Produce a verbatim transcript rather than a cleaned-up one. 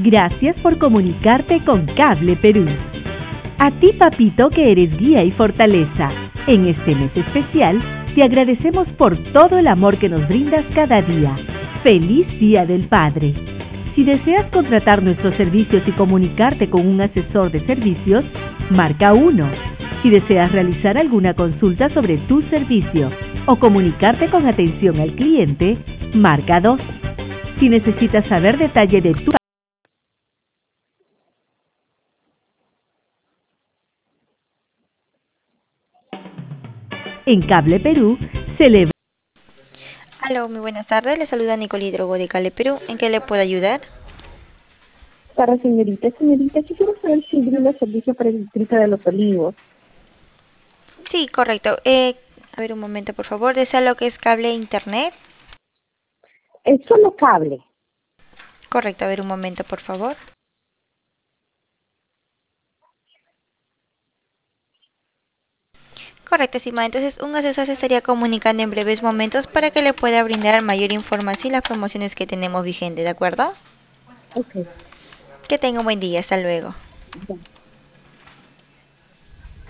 Gracias por comunicarte con Cable Perú. A ti, papito, que eres guía y fortaleza. En este mes especial, te agradecemos por todo el amor que nos brindas cada día. ¡Feliz Día del Padre! Si deseas contratar nuestros servicios y comunicarte con un asesor de servicios, marca uno. Si deseas realizar alguna consulta sobre tu servicio o comunicarte con atención al cliente, marca dos. Si necesitas saber detalle de tu en Cable Perú, celebra. Aló, muy buenas tardes. Le saluda Nicole Hidrogo de Cable Perú. ¿En qué le puedo ayudar? Para señorita, señorita, quisiera saber si brinda servicio para el distrito de Los Olivos. Sí, correcto. Eh, a ver un momento, por favor. ¿Desea lo que es cable e internet? Es solo cable. Correcto, a ver un momento, por favor. Correcto, estimada. Entonces, un asesor se estaría comunicando en breves momentos para que le pueda brindar mayor información y las promociones que tenemos vigentes, ¿de acuerdo? Ok. Que tenga un buen día. Hasta luego. Ya.